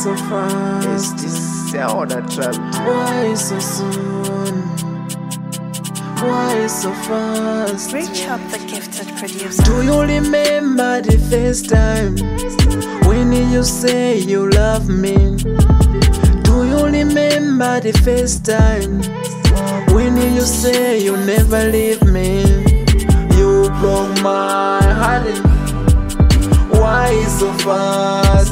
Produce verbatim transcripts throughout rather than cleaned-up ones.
so fast? It's this sound that trapped. Why so soon? Why so fast? Reach up the gifted producer. Do you remember the first time when you say you love me? Do you remember the first time when you say you never leave me? You broke my heart. Why so fast?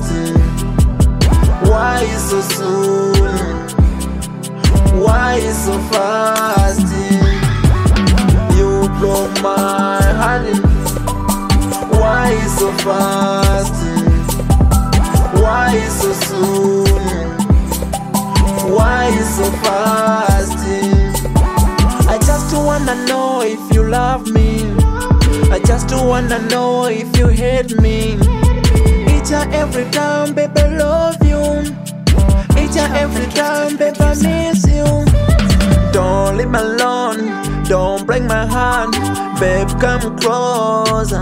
Why so soon? Why so fast? You broke my heart. Why so fast? Why so soon? Why so fast? I just wanna know if you love me. I just wanna know if you hate me. Each and every time, baby, love you. Each and every time, baby, I miss you. Don't leave me alone, don't break my heart. Babe, come closer.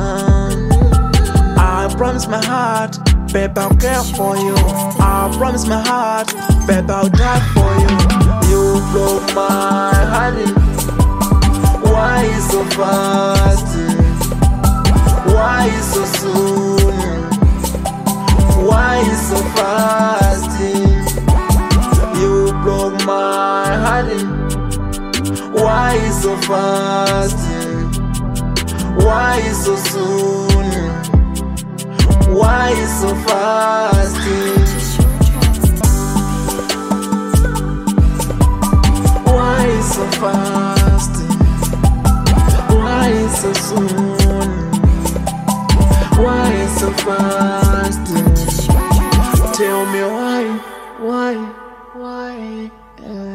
I promise my heart, babe, I'll care for you. I promise my heart, babe, I'll die for you. You broke my heart. Why so fast? Why so soon? Why so fast? You broke my heart. Why so fast? Why so soon? Why so fast? Why so fast? Why so soon? Why so fast? Tell me why, why, why? Yeah.